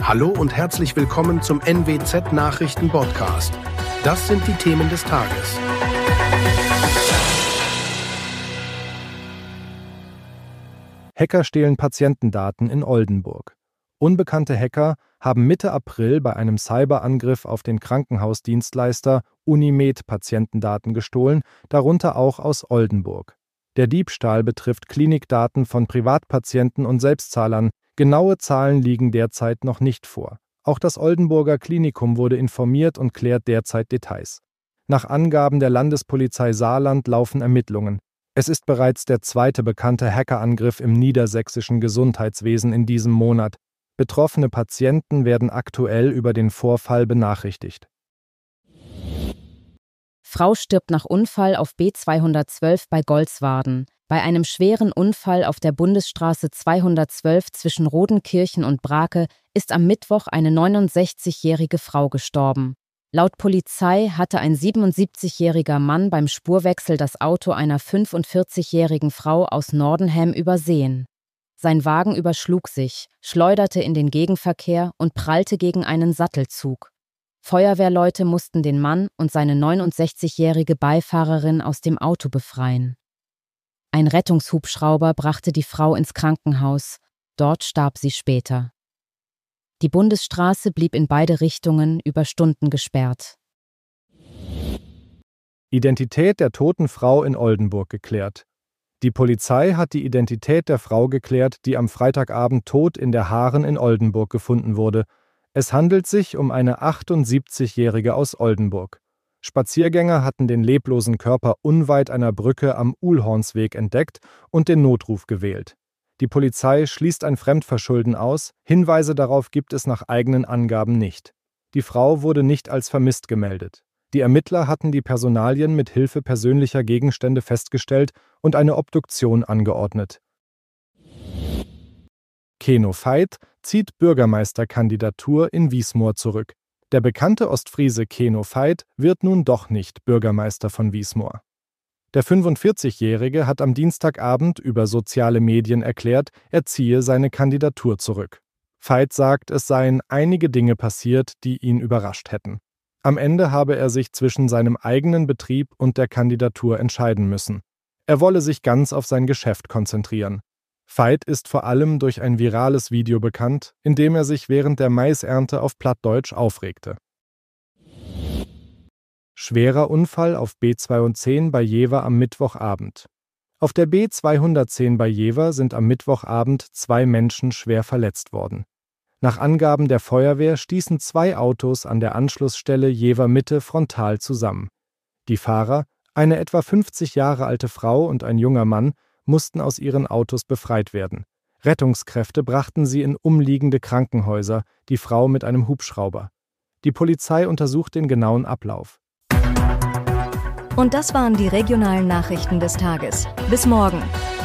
Hallo und herzlich willkommen zum NWZ Nachrichten Podcast. Das sind die Themen des Tages. Hacker stehlen Patientendaten in Oldenburg. Unbekannte Hacker haben Mitte April bei einem Cyberangriff auf den Krankenhausdienstleister Unimed Patientendaten gestohlen, darunter auch aus Oldenburg. Der Diebstahl betrifft Klinikdaten von Privatpatienten und Selbstzahlern. Genaue Zahlen liegen derzeit noch nicht vor. Auch das Oldenburger Klinikum wurde informiert und klärt derzeit Details. Nach Angaben der Landespolizei Saarland laufen Ermittlungen. Es ist bereits der zweite bekannte Hackerangriff im niedersächsischen Gesundheitswesen in diesem Monat. Betroffene Patienten werden aktuell über den Vorfall benachrichtigt. Frau stirbt nach Unfall auf B212 bei Golswarden. Bei einem schweren Unfall auf der Bundesstraße 212 zwischen Rodenkirchen und Brake ist am Mittwoch eine 69-jährige Frau gestorben. Laut Polizei hatte ein 77-jähriger Mann beim Spurwechsel das Auto einer 45-jährigen Frau aus Nordenham übersehen. Sein Wagen überschlug sich, schleuderte in den Gegenverkehr und prallte gegen einen Sattelzug. Feuerwehrleute mussten den Mann und seine 69-jährige Beifahrerin aus dem Auto befreien. Ein Rettungshubschrauber brachte die Frau ins Krankenhaus. Dort starb sie später. Die Bundesstraße blieb in beide Richtungen über Stunden gesperrt. Identität der toten Frau in Oldenburg geklärt. Die Polizei hat die Identität der Frau geklärt, die am Freitagabend tot in der Haaren in Oldenburg gefunden wurde. Es handelt sich um eine 78-Jährige aus Oldenburg. Spaziergänger hatten den leblosen Körper unweit einer Brücke am Uhlhornsweg entdeckt und den Notruf gewählt. Die Polizei schließt ein Fremdverschulden aus, Hinweise darauf gibt es nach eigenen Angaben nicht. Die Frau wurde nicht als vermisst gemeldet. Die Ermittler hatten die Personalien mit Hilfe persönlicher Gegenstände festgestellt und eine Obduktion angeordnet. Keno Veit zieht Bürgermeisterkandidatur in Wiesmoor zurück. Der bekannte Ostfriese Keno Veit wird nun doch nicht Bürgermeister von Wiesmoor. Der 45-Jährige hat am Dienstagabend über soziale Medien erklärt, er ziehe seine Kandidatur zurück. Veit sagt, es seien einige Dinge passiert, die ihn überrascht hätten. Am Ende habe er sich zwischen seinem eigenen Betrieb und der Kandidatur entscheiden müssen. Er wolle sich ganz auf sein Geschäft konzentrieren. Veit ist vor allem durch ein virales Video bekannt, in dem er sich während der Maisernte auf Plattdeutsch aufregte. Schwerer Unfall auf B210 bei Jever am Mittwochabend. Auf der B210 bei Jever sind am Mittwochabend 2 Menschen schwer verletzt worden. Nach Angaben der Feuerwehr stießen 2 Autos an der Anschlussstelle Jever Mitte frontal zusammen. Die Fahrer, eine etwa 50 Jahre alte Frau und ein junger Mann, mussten aus ihren Autos befreit werden. Rettungskräfte brachten sie in umliegende Krankenhäuser, die Frau mit einem Hubschrauber. Die Polizei untersucht den genauen Ablauf. Und das waren die regionalen Nachrichten des Tages. Bis morgen.